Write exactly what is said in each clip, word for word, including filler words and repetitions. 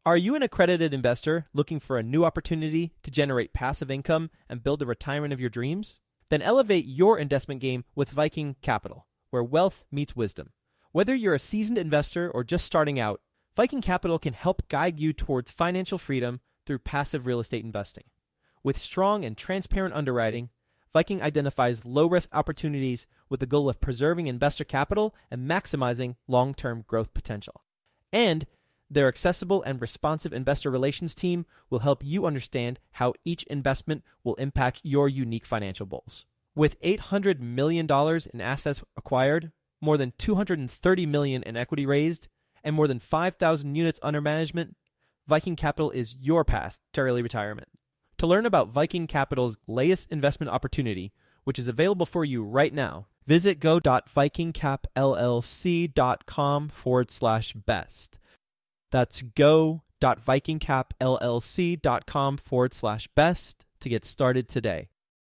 Are you an accredited investor looking for a new opportunity to generate passive income and build the retirement of your dreams? Then elevate your investment game with Viking Capital, where wealth meets wisdom. Whether you're a seasoned investor or just starting out, Viking Capital can help guide you towards financial freedom through passive real estate investing. With strong and transparent underwriting, Viking identifies low-risk opportunities with the goal of preserving investor capital and maximizing long-term growth potential. And their accessible and responsive investor relations team will help you understand how each investment will impact your unique financial goals. With eight hundred million dollars in assets acquired, more than two hundred thirty million dollars in equity raised, and more than five thousand units under management, Viking Capital is your path to early retirement. To learn about Viking Capital's latest investment opportunity, which is available for you right now, visit go.vikingcapllc.com forward slash best. That's go.vikingcapllc.com forward slash best to get started today.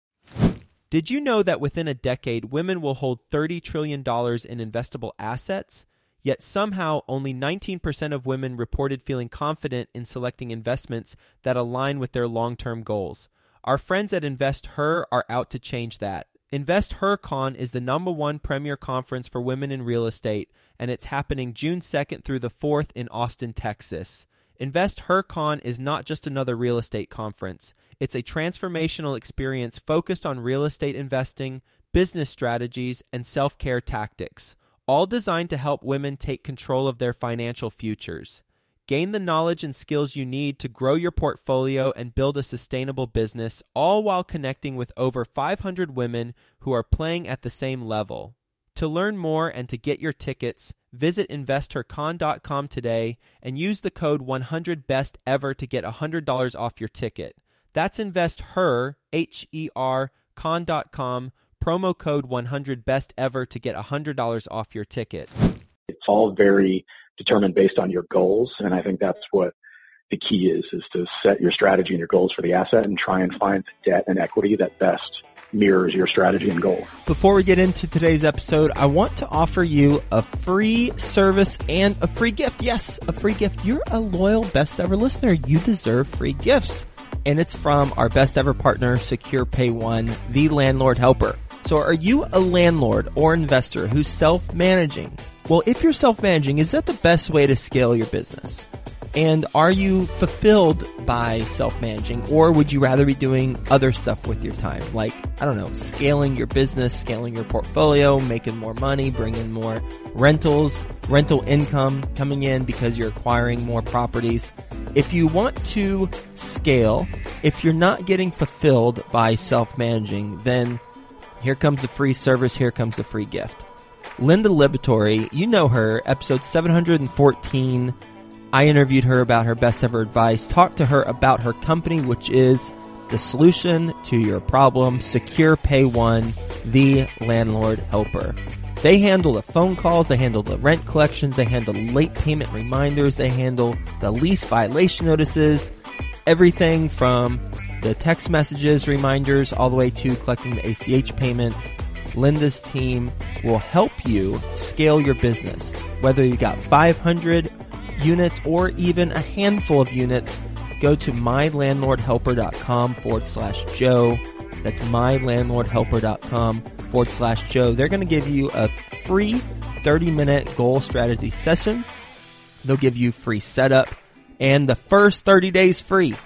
Did you know that within a decade, women will hold thirty trillion dollars in investable assets? Yet somehow only nineteen percent of women reported feeling confident in selecting investments that align with their long-term goals. Our friends at InvestHer are out to change that. InvestHerCon is the number one premier conference for women in real estate, and it's happening June second through the fourth in Austin, Texas. InvestHerCon is not just another real estate conference. It's a transformational experience focused on real estate investing, business strategies, and self-care tactics, all designed to help women take control of their financial futures. Gain the knowledge and skills you need to grow your portfolio and build a sustainable business, all while connecting with over five hundred women who are playing at the same level. To learn more and to get your tickets, visit investor con dot com today and use the code one hundred best ever to get one hundred dollars off your ticket. That's InvestHer, H E R, con dot com, promo code one hundred best ever to get one hundred dollars off your ticket. It's all very determined based on your goals, and I think that's what the key is, is to set your strategy and your goals for the asset and try and find debt and equity that best mirrors your strategy and goal. Before we get into today's episode, I want to offer you a free service and a free gift. Yes, a free gift. You're a loyal Best Ever listener. You deserve free gifts. And it's from our best ever partner, Secure Pay One, the landlord helper. So are you a landlord or investor who's self-managing? Well, if you're self-managing, is that the best way to scale your business? And are you fulfilled by self-managing, or would you rather be doing other stuff with your time? Like, I don't know, scaling your business, scaling your portfolio, making more money, bringing more rentals, rental income coming in because you're acquiring more properties. If you want to scale, if you're not getting fulfilled by self-managing, then here comes a free service, here comes a free gift. Linda Liberatore, you know her, episode seven hundred fourteen. I interviewed her about her best ever advice, talked to her about her company, which is the solution to your problem, Secure Pay One, the landlord helper. They handle the phone calls, they handle the rent collections, they handle late payment reminders, they handle the lease violation notices, everything from the text messages, reminders, all the way to collecting the A C H payments. Linda's team will help you scale your business. Whether you got five hundred units or even a handful of units, go to mylandlordhelper.com forward slash Joe. That's mylandlordhelper.com forward slash Joe. They're going to give you a free thirty minute goal strategy session. They'll give you free setup and the first thirty days free.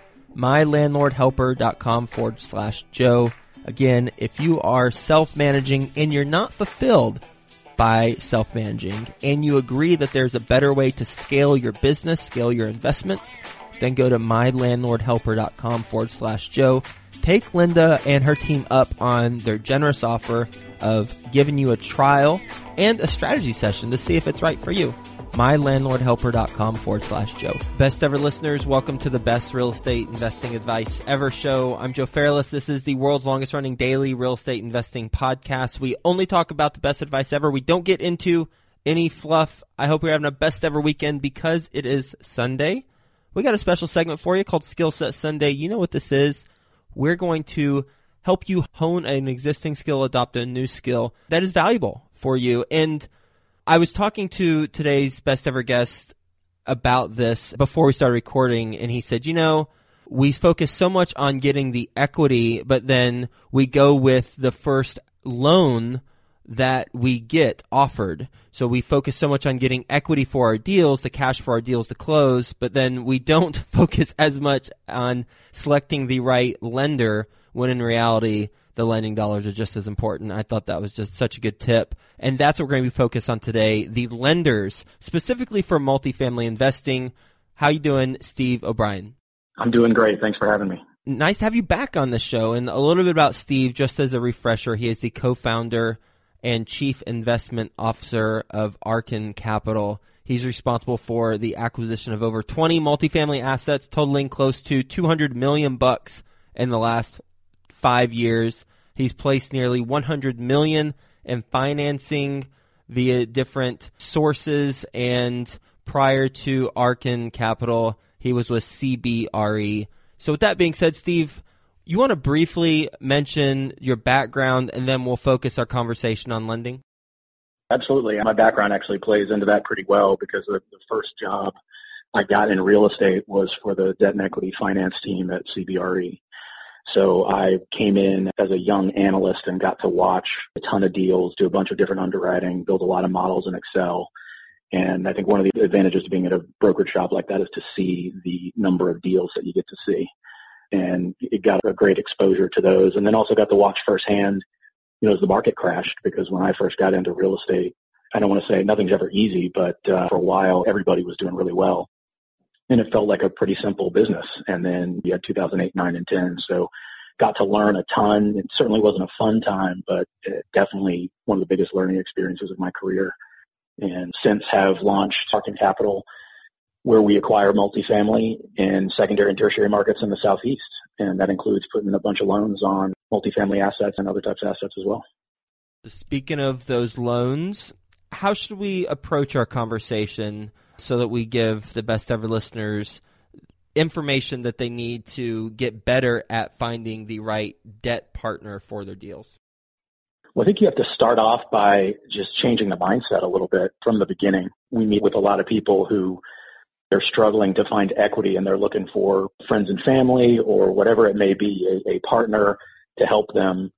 mylandlordhelper.com forward slash Joe. Again, if you are self-managing and you're not fulfilled by self-managing and you agree that there's a better way to scale your business, scale your investments, then go to mylandlordhelper.com forward slash Joe. Take Linda and her team up on their generous offer of giving you a trial and a strategy session to see if it's right for you. mylandlordhelper.com forward slash Joe. Best ever listeners, welcome to the best real estate investing advice ever show. I'm Joe Fairless. This is the world's longest running daily real estate investing podcast. We only talk about the best advice ever. We don't get into any fluff. I hope you're having a best ever weekend because it is Sunday. We got a special segment for you called Skill Set Sunday. You know what this is. We're going to help you hone an existing skill, adopt a new skill that is valuable for you. And I was talking to today's best ever guest about this before we started recording, and he said, you know, we focus so much on getting the equity, but then we go with the first loan that we get offered. So we focus so much on getting equity for our deals, the cash for our deals to close, but then we don't focus as much on selecting the right lender, when in reality, the lending dollars are just as important. I thought that was just such a good tip. And that's what we're going to be focused on today, the lenders, specifically for multifamily investing. How you doing, Steve O'Brien? I'm doing great. Thanks for having me. Nice to have you back on the show. And a little bit about Steve, just as a refresher, he is the co-founder and Chief Investment Officer of Arkan Capital. He's responsible for the acquisition of over twenty multifamily assets, totaling close to two hundred million bucks in the last five years. He's placed nearly one hundred million in financing via different sources, and prior to Arkan Capital, he was with C B R E. So with that being said, Steve, you want to briefly mention your background, and then we'll focus our conversation on lending? Absolutely. My background actually plays into that pretty well, because the, the first job I got in real estate was for the debt and equity finance team at C B R E. So I came in as a young analyst and got to watch a ton of deals, do a bunch of different underwriting, build a lot of models in Excel. And I think one of the advantages of being at a brokerage shop like that is to see the number of deals that you get to see. And it got a great exposure to those, and then also got to watch firsthand, you know, as the market crashed, because when I first got into real estate, I don't want to say nothing's ever easy, but uh, for a while, everybody was doing really well. And it felt like a pretty simple business. And then we had two thousand eight, nine, and ten. So got to learn a ton. It certainly wasn't a fun time, but definitely one of the biggest learning experiences of my career. And since have launched Arkan Capital, where we acquire multifamily in secondary and tertiary markets in the Southeast. And that includes putting a bunch of loans on multifamily assets and other types of assets as well. Speaking of those loans, how should we approach our conversation so that we give the best ever listeners information that they need to get better at finding the right debt partner for their deals? Well, I think you have to start off by just changing the mindset a little bit from the beginning. We meet with a lot of people who they're struggling to find equity, and they're looking for friends and family or whatever it may be, a, a partner to help them.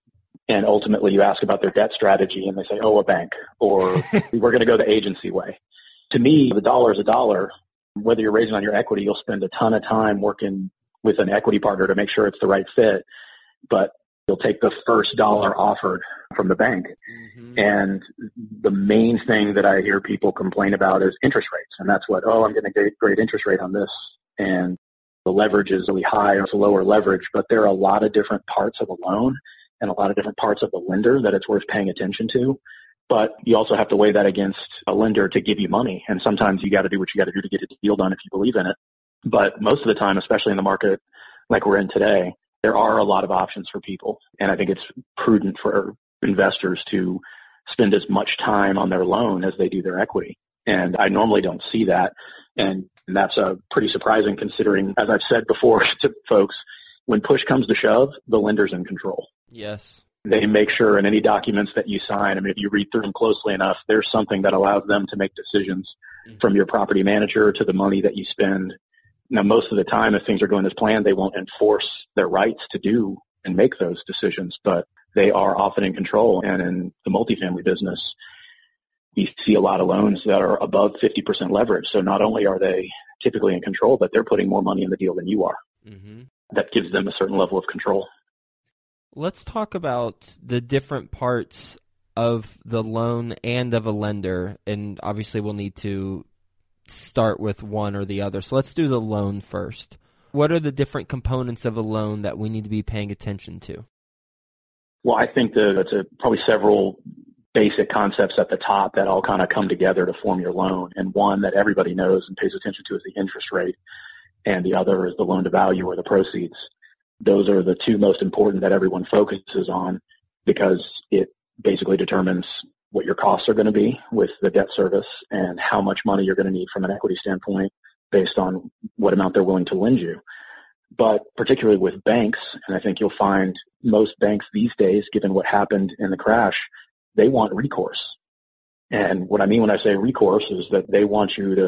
And ultimately you ask about their debt strategy and they say, oh, a bank, or we're going to go the agency way. To me, the dollar is a dollar. Whether you're raising on your equity, you'll spend a ton of time working with an equity partner to make sure it's the right fit, but you'll take the first dollar offered from the bank. Mm-hmm. And the main thing that I hear people complain about is interest rates. And that's what, oh, I'm getting a great interest rate on this. And the leverage is really high, or it's a lower leverage, but there are a lot of different parts of a loan and a lot of different parts of the lender that it's worth paying attention to. But you also have to weigh that against a lender to give you money. And sometimes you got to do what you got to do to get a deal done if you believe in it. But most of the time, especially in the market like we're in today, there are a lot of options for people. And I think it's prudent for investors to spend as much time on their loan as they do their equity. And I normally don't see that. And that's uh, pretty surprising, considering, as I've said before to folks, when push comes to shove, the lender's in control. Yes. They make sure in any documents that you sign, I mean, if you read through them closely enough, there's something that allows them to make decisions, mm-hmm. from your property manager to the money that you spend. Now, most of the time, if things are going as planned, they won't enforce their rights to do and make those decisions, but they are often in control. And in the multifamily business, we see a lot of loans that are above fifty percent leverage. So not only are they typically in control, but they're putting more money in the deal than you are. Mm-hmm. That gives them a certain level of control. Let's talk about the different parts of the loan and of a lender. And obviously we'll need to start with one or the other. So let's do the loan first. What are the different components of a loan that we need to be paying attention to? Well, I think that it's a, probably several basic concepts at the top that all kind of come together to form your loan. And one that everybody knows and pays attention to is the interest rate. And the other is the loan to value, or the proceeds. Those are the two most important that everyone focuses on, because it basically determines what your costs are going to be with the debt service and how much money you're going to need from an equity standpoint based on what amount they're willing to lend you. But particularly with banks, and I think you'll find most banks these days, given what happened in the crash, they want recourse. And what I mean when I say recourse is that they want you to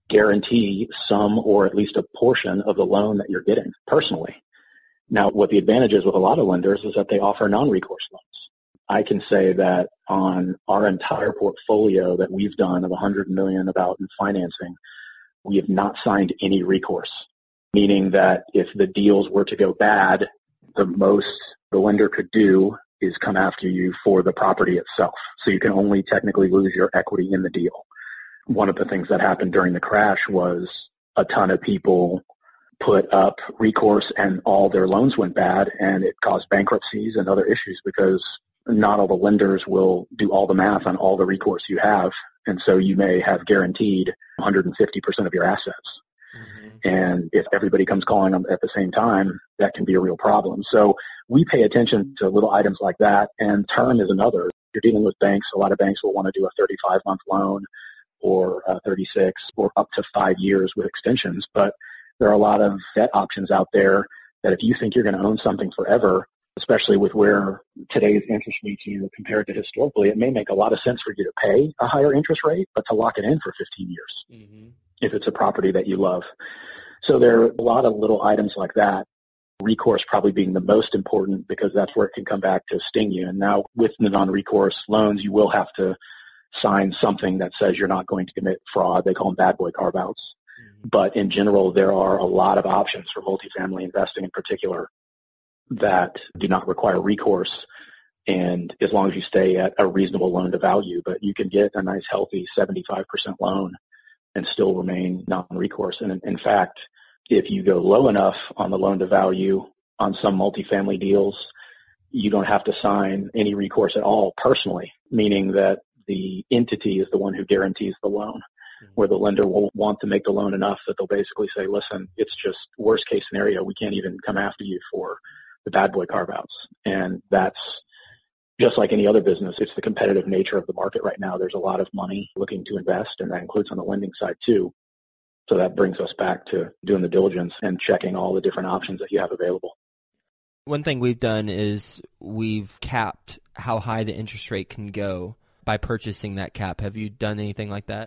guarantee some or at least a portion of the loan that you're getting personally. Now, what the advantage is with a lot of lenders is that they offer non-recourse loans. I can say that on our entire portfolio that we've done of one hundred million dollars about in financing, we have not signed any recourse, meaning that if the deals were to go bad, the most the lender could do is come after you for the property itself. So you can only technically lose your equity in the deal. One of the things that happened during the crash was a ton of people put up recourse and all their loans went bad, and it caused bankruptcies and other issues because not all the lenders will do all the math on all the recourse you have. And so you may have guaranteed one hundred fifty percent of your assets. Mm-hmm. And if everybody comes calling them at the same time, that can be a real problem. So we pay attention to little items like that, and term is another. You're dealing with banks. A lot of banks will want to do a thirty-five month loan or uh, thirty-six or up to five years with extensions. But there are a lot of debt options out there that if you think you're going to own something forever, especially with where today's interest rates are compared to historically, it may make a lot of sense for you to pay a higher interest rate, but to lock it in for fifteen years mm-hmm. if it's a property that you love. So there are a lot of little items like that. Recourse probably being the most important because that's where it can come back to sting you. And now with the non-recourse loans, you will have to sign something that says you're not going to commit fraud. They call them bad boy carve-outs. Mm-hmm. But in general, there are a lot of options for multifamily investing in particular that do not require recourse, and as long as you stay at a reasonable loan to value, but you can get a nice healthy seventy-five percent loan and still remain non-recourse. And in, in fact, if you go low enough on the loan to value on some multifamily deals, you don't have to sign any recourse at all personally, meaning that the entity is the one who guarantees the loan, where the lender will want to make the loan enough that they'll basically say, listen, it's just worst case scenario. We can't even come after you for the bad boy carve-outs. And that's just like any other business. It's the competitive nature of the market right now. There's a lot of money looking to invest, and that includes on the lending side too. So that brings us back to doing the diligence and checking all the different options that you have available. One thing we've done is we've capped how high the interest rate can go by purchasing that cap. Have you done anything like that?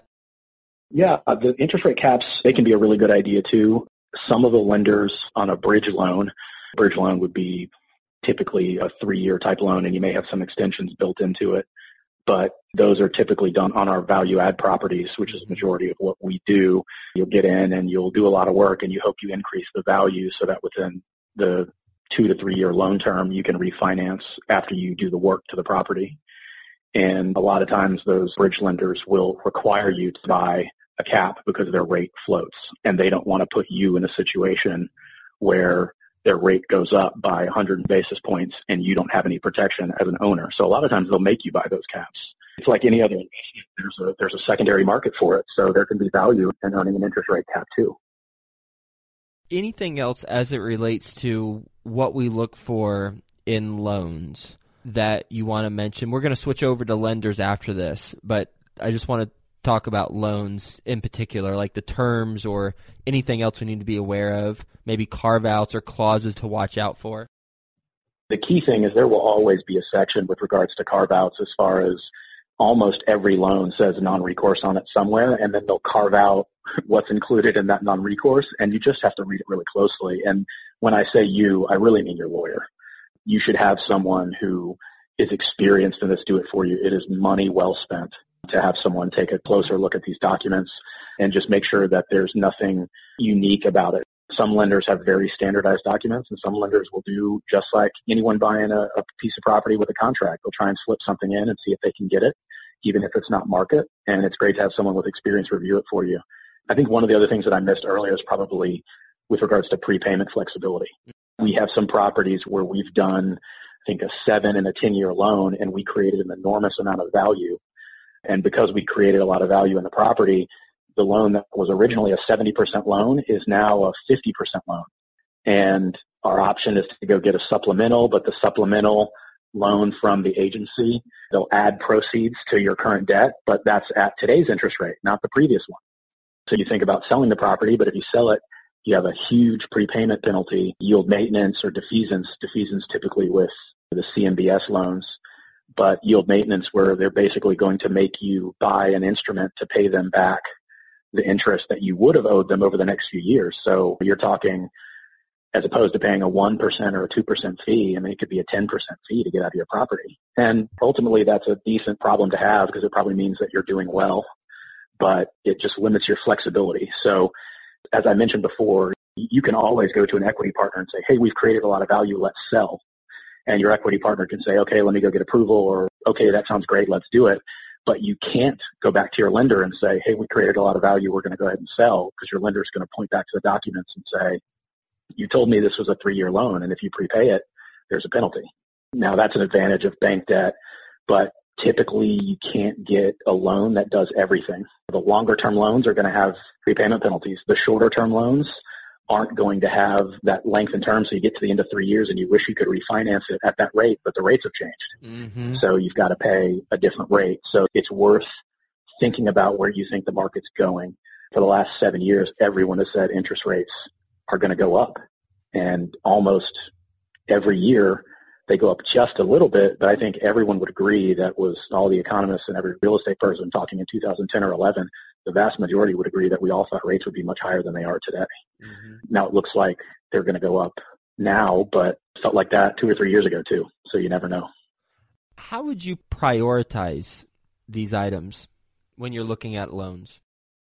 Yeah, uh, the interest rate caps, they can be a really good idea too. Some of the lenders on a bridge loan, bridge loan would be typically a three-year type loan, and you may have some extensions built into it. But those are typically done on our value-add properties, which is the majority of what we do. You'll get in and you'll do a lot of work, and you hope you increase the value so that within the two to three-year loan term, you can refinance after you do the work to the property. And a lot of times those bridge lenders will require you to buy a cap because their rate floats, and they don't want to put you in a situation where their rate goes up by one hundred basis points and you don't have any protection as an owner. So a lot of times they'll make you buy those caps. It's like any other investment. There's a, there's a secondary market for it. So there can be value in owning an interest rate cap too. Anything else as it relates to what we look for in loans that you want to mention? We're going to switch over to lenders after this, but I just want to talk about loans in particular, like the terms or anything else we need to be aware of, maybe carve-outs or clauses to watch out for. The key thing is there will always be a section with regards to carve-outs as far as almost every loan says non-recourse on it somewhere, and then they'll carve out what's included in that non-recourse, and you just have to read it really closely. And when I say you, I really mean your lawyer. You should have someone who is experienced in this do it for you. It is money well spent to have someone take a closer look at these documents and just make sure that there's nothing unique about it. Some lenders have very standardized documents, and some lenders will do just like anyone buying a, a piece of property with a contract. They'll try and slip something in and see if they can get it, even if it's not market. And it's great to have someone with experience review it for you. I think one of the other things that I missed earlier is probably with regards to prepayment flexibility. We have some properties where we've done, I think, a seven and a ten-year loan, and we created an enormous amount of value. And because we created a lot of value in the property, the loan that was originally a seventy percent loan is now a fifty percent loan. And our option is to go get a supplemental, but the supplemental loan from the agency, they'll add proceeds to your current debt, but that's at today's interest rate, not the previous one. So you think about selling the property, but if you sell it, you have a huge prepayment penalty, yield maintenance or defeasance, defeasance typically with the C M B S loans, but yield maintenance where they're basically going to make you buy an instrument to pay them back the interest that you would have owed them over the next few years. So you're talking, as opposed to paying a one percent or a two percent fee, I mean, it could be a ten percent fee to get out of your property. And ultimately, that's a decent problem to have because it probably means that you're doing well, but it just limits your flexibility. So as I mentioned before, you can always go to an equity partner and say, hey, we've created a lot of value, let's sell. And your equity partner can say, okay, let me go get approval, or okay, that sounds great, let's do it. But you can't go back to your lender and say, hey, we created a lot of value, we're going to go ahead and sell, because your lender is going to point back to the documents and say, you told me this was a three-year loan, and if you prepay it, there's a penalty. Now, that's an advantage of bank debt, but typically you can't get a loan that does everything. The longer-term loans are going to have prepayment penalties. The shorter-term loans aren't going to have that length in term, so you get to the end of three years and you wish you could refinance it at that rate, but the rates have changed. Mm-hmm. So you've got to pay a different rate. So it's worth thinking about where you think the market's going. For the last seven years, everyone has said interest rates are going to go up. And almost every year they go up just a little bit, but I think everyone would agree that was all the economists and every real estate person talking in two thousand ten or eleven, the vast majority would agree that we all thought rates would be much higher than they are today. Mm-hmm. Now it looks like they're going to go up now, but it felt like that two or three years ago too, so you never know. How would you prioritize these items when you're looking at loans?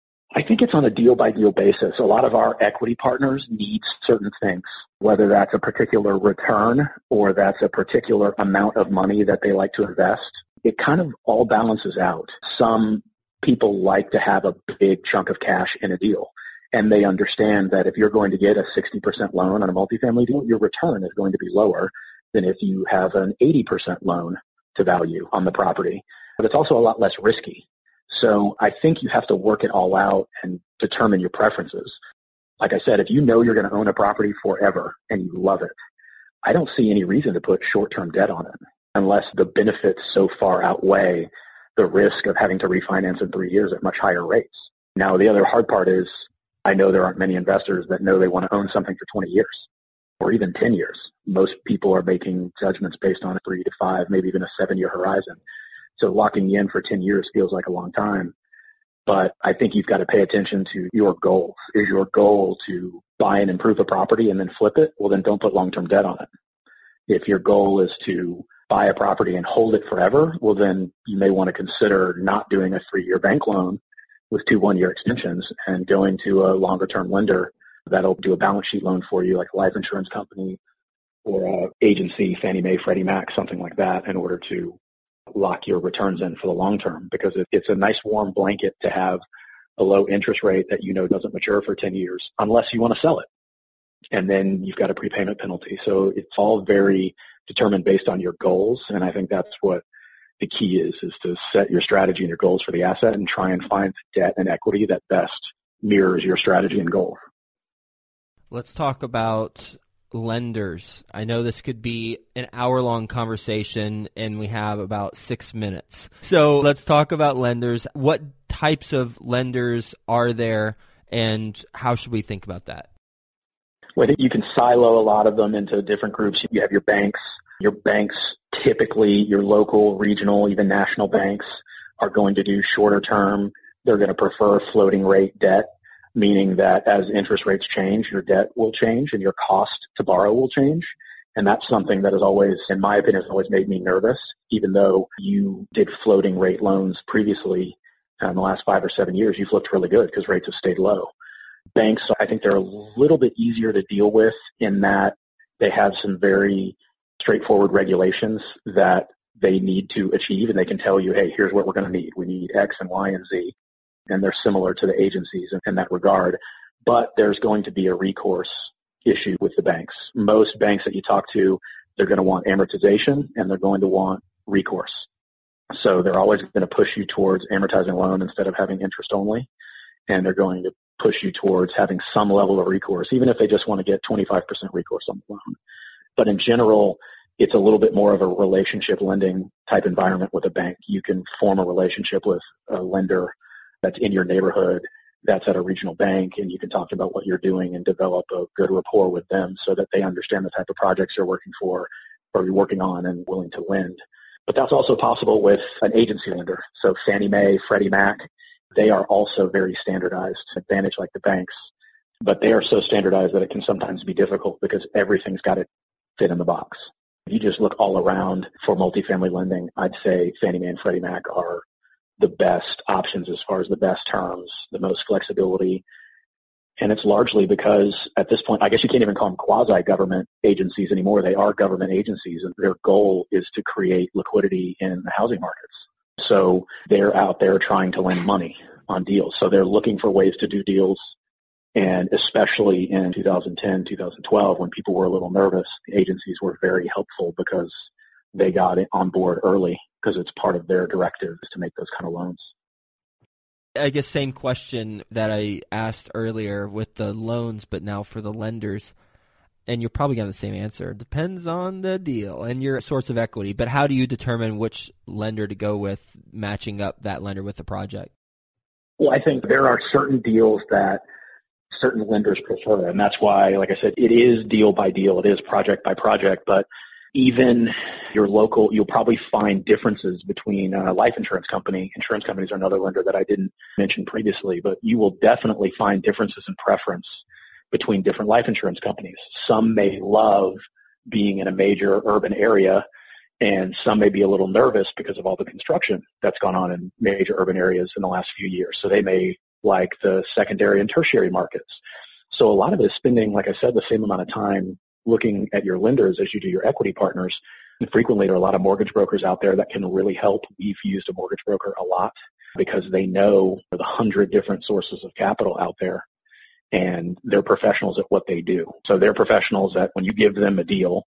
I think it's on a deal-by-deal basis. A lot of our equity partners need certain things, whether that's a particular return or that's a particular amount of money that they like to invest. It kind of all balances out. Some people like to have a big chunk of cash in a deal, and they understand that if you're going to get a sixty percent loan on a multifamily deal, your return is going to be lower than if you have an eighty percent loan to value on the property. But it's also a lot less risky. So I think you have to work it all out and determine your preferences. Like I said, if you know you're going to own a property forever and you love it, I don't see any reason to put short-term debt on it unless the benefits so far outweigh the risk of having to refinance in three years at much higher rates. Now, the other hard part is I know there aren't many investors that know they want to own something for twenty years or even ten years. Most people are making judgments based on a three to five, maybe even a seven-year horizon. So locking you in for ten years feels like a long time. But I think you've got to pay attention to your goals. Is your goal to buy and improve a property and then flip it? Well, then don't put long-term debt on it. If your goal is to buy a property and hold it forever, well, then you may want to consider not doing a three-year bank loan with two one-year extensions and going to a longer-term lender that'll do a balance sheet loan for you, like a life insurance company or a agency, Fannie Mae, Freddie Mac, something like that, in order to lock your returns in for the long term, because it, it's a nice warm blanket to have a low interest rate that you know doesn't mature for ten years unless you want to sell it. And then you've got a prepayment penalty. So it's all very determined based on your goals. And I think that's what the key is, is to set your strategy and your goals for the asset and try and find debt and equity that best mirrors your strategy and goals. Let's talk about lenders. I know this could be an hour-long conversation, and we have about six minutes. So let's talk about lenders. What types of lenders are there, and how should we think about that? Well, I think you can silo a lot of them into different groups. You have your banks. Your banks, typically your local, regional, even national banks, are going to do shorter term. They're going to prefer floating rate debt, meaning that as interest rates change, your debt will change and your cost to borrow will change. And that's something that has always, in my opinion, has always made me nervous, even though you did floating rate loans previously in the last five or seven years, you've looked really good because rates have stayed low. Banks, I think they're a little bit easier to deal with in that they have some very straightforward regulations that they need to achieve, and they can tell you, hey, here's what we're going to need. We need X and Y and Z. And they're similar to the agencies in, in that regard. But there's going to be a recourse issue with the banks. Most banks that you talk to, they're going to want amortization and they're going to want recourse. So they're always going to push you towards amortizing a loan instead of having interest only. And they're going to push you towards having some level of recourse, even if they just want to get twenty-five percent recourse on the loan. But in general, it's a little bit more of a relationship lending type environment with a bank. You can form a relationship with a lender that's in your neighborhood, that's at a regional bank, and you can talk about what you're doing and develop a good rapport with them so that they understand the type of projects you're working for or you're working on and willing to lend. But that's also possible with an agency lender. So Fannie Mae, Freddie Mac, they are also very standardized, advantage like the banks. But they are so standardized that it can sometimes be difficult because everything's got to fit in the box. If you just look all around for multifamily lending, I'd say Fannie Mae and Freddie Mac are the best options as far as the best terms, the most flexibility. And it's largely because at this point, I guess you can't even call them quasi-government agencies anymore. They are government agencies, and their goal is to create liquidity in the housing markets. So they're out there trying to lend money on deals. So they're looking for ways to do deals. And especially in two thousand ten, two thousand twelve, when people were a little nervous, the agencies were very helpful because they got it on board early because it's part of their directives to make those kind of loans. I guess same question that I asked earlier with the loans, but now for the lenders. And you're probably getting the same answer. Depends on the deal and your source of equity. But how do you determine which lender to go with, matching up that lender with the project? Well, I think there are certain deals that certain lenders prefer. And that's why, like I said, it is deal by deal. It is project by project. But even your local, you'll probably find differences between a life insurance company. Insurance companies are another lender that I didn't mention previously, but you will definitely find differences in preference between different life insurance companies. Some may love being in a major urban area, and some may be a little nervous because of all the construction that's gone on in major urban areas in the last few years. So they may like the secondary and tertiary markets. So a lot of it is spending, like I said, the same amount of time looking at your lenders as you do your equity partners. And frequently there are a lot of mortgage brokers out there that can really help. We've used a mortgage broker a lot because they know the hundred different sources of capital out there, and they're professionals at what they do. So they're professionals that when you give them a deal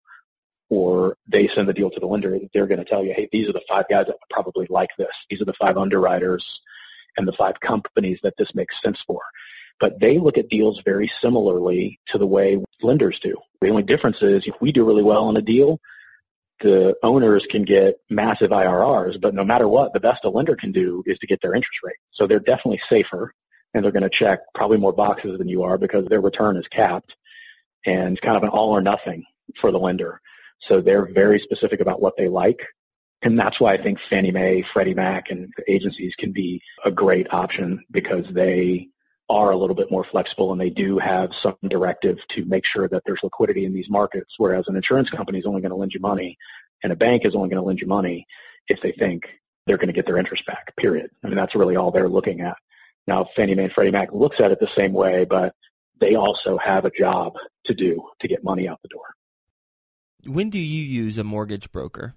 or they send the deal to the lender, they're going to tell you, hey, these are the five guys that would probably like this. These are the five underwriters and the five companies that this makes sense for. But they look at deals very similarly to the way lenders do. The only difference is if we do really well on a deal, the owners can get massive I R Rs, but no matter what, the best a lender can do is to get their interest rate. So they're definitely safer, and they're going to check probably more boxes than you are because their return is capped, and it's kind of an all or nothing for the lender. So they're very specific about what they like. And that's why I think Fannie Mae, Freddie Mac, and the agencies can be a great option because they are a little bit more flexible and they do have some directive to make sure that there's liquidity in these markets, whereas an insurance company is only going to lend you money and a bank is only going to lend you money if they think they're going to get their interest back, period. I mean, that's really all they're looking at. Now, Fannie Mae and Freddie Mac looks at it the same way, but they also have a job to do to get money out the door. When do you use a mortgage broker?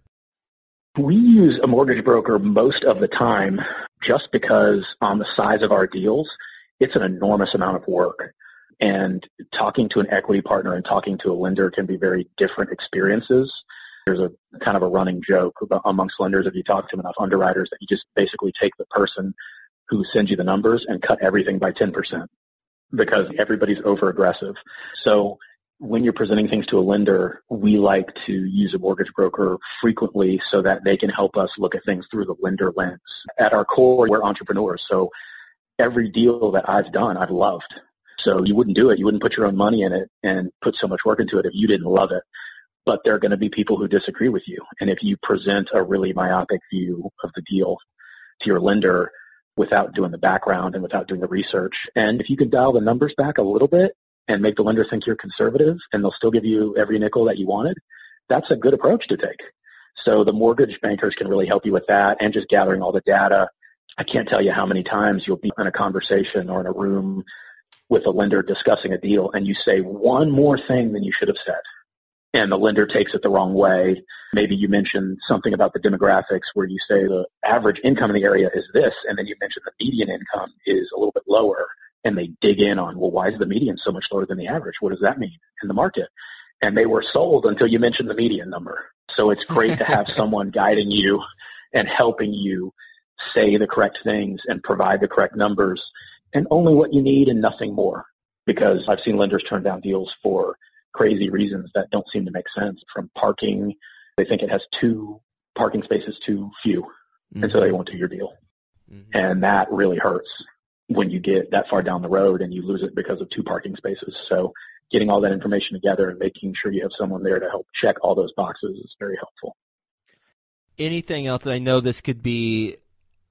We use a mortgage broker most of the time just because on the size of our deals, it's an enormous amount of work. And talking to an equity partner and talking to a lender can be very different experiences. There's a kind of a running joke amongst lenders if you talk to enough underwriters that you just basically take the person who sends you the numbers and cut everything by ten percent because everybody's over aggressive. So when you're presenting things to a lender, we like to use a mortgage broker frequently so that they can help us look at things through the lender lens. At our core, we're entrepreneurs. So every deal that I've done, I've loved. So you wouldn't do it. You wouldn't put your own money in it and put so much work into it if you didn't love it. But there are going to be people who disagree with you. And if you present a really myopic view of the deal to your lender without doing the background and without doing the research, and if you can dial the numbers back a little bit and make the lender think you're conservative and they'll still give you every nickel that you wanted, that's a good approach to take. So the mortgage bankers can really help you with that and just gathering all the data. I can't tell you how many times you'll be in a conversation or in a room with a lender discussing a deal and you say one more thing than you should have said. And the lender takes it the wrong way. Maybe you mentioned something about the demographics where you say the average income in the area is this, and then you mention the median income is a little bit lower. And they dig in on, well, why is the median so much lower than the average? What does that mean in the market? And they were sold until you mentioned the median number. So it's great to have someone guiding you and helping you say the correct things and provide the correct numbers and only what you need and nothing more. Because I've seen lenders turn down deals for crazy reasons that don't seem to make sense. From parking, they think it has two parking spaces too few, mm-hmm. and so they won't do your deal. Mm-hmm. And that really hurts when you get that far down the road and you lose it because of two parking spaces. So getting all that information together and making sure you have someone there to help check all those boxes is very helpful. Anything else? I know this could be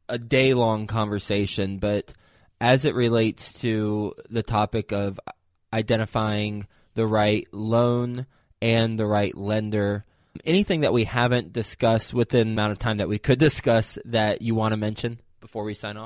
a day-long conversation, but as it relates to the topic of identifying the right loan and the right lender, anything that we haven't discussed within the amount of time that we could discuss that you want to mention before we sign off?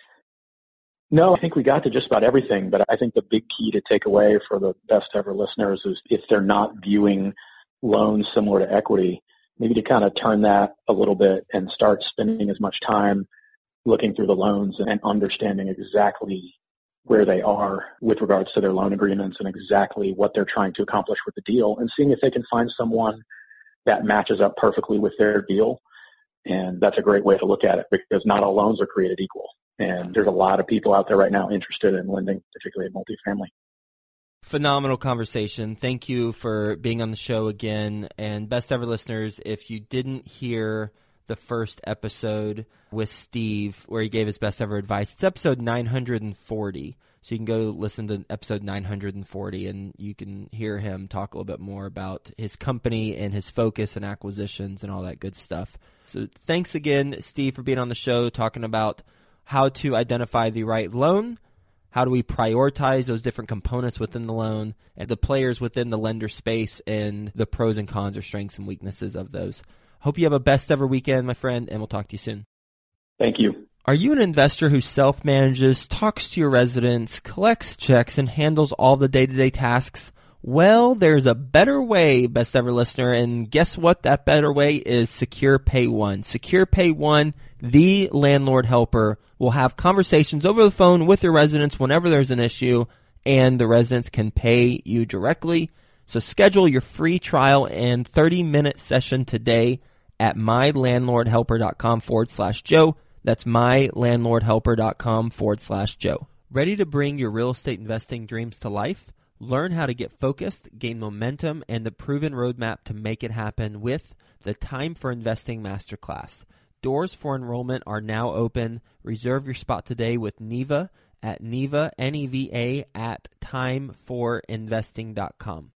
No, I think we got to just about everything, but I think the big key to take away for the best ever listeners is if they're not viewing loans similar to equity, maybe to kind of turn that a little bit and start spending as much time looking through the loans and understanding exactly where they are with regards to their loan agreements and exactly what they're trying to accomplish with the deal, and seeing if they can find someone that matches up perfectly with their deal. And that's a great way to look at it, because not all loans are created equal. And there's a lot of people out there right now interested in lending, particularly in multifamily. Phenomenal conversation. Thank you for being on the show again. And best ever listeners, if you didn't hear the first episode with Steve where he gave his best ever advice, it's episode nine hundred forty. So you can go listen to episode nine hundred forty and you can hear him talk a little bit more about his company and his focus and acquisitions and all that good stuff. So thanks again, Steve, for being on the show, talking about how to identify the right loan, how do we prioritize those different components within the loan, and the players within the lender space, and the pros and cons or strengths and weaknesses of those. Hope you have a best ever weekend, my friend, and we'll talk to you soon. Thank you. Are you an investor who self-manages, talks to your residents, collects checks, and handles all the day-to-day tasks? Well, there's a better way, best ever listener, and guess what? That better way is Secure Pay One. Secure Pay One, the landlord helper, will have conversations over the phone with your residents whenever there's an issue, and the residents can pay you directly. So schedule your free trial and thirty-minute session today at mylandlordhelper.com forward slash Joe. That's mylandlordhelper.com forward slash Joe. Ready to bring your real estate investing dreams to life? Learn how to get focused, gain momentum, and the proven roadmap to make it happen with the Time for Investing Masterclass. Doors for enrollment are now open. Reserve your spot today with Neva at Neva, N E V A, at time for investing dot com.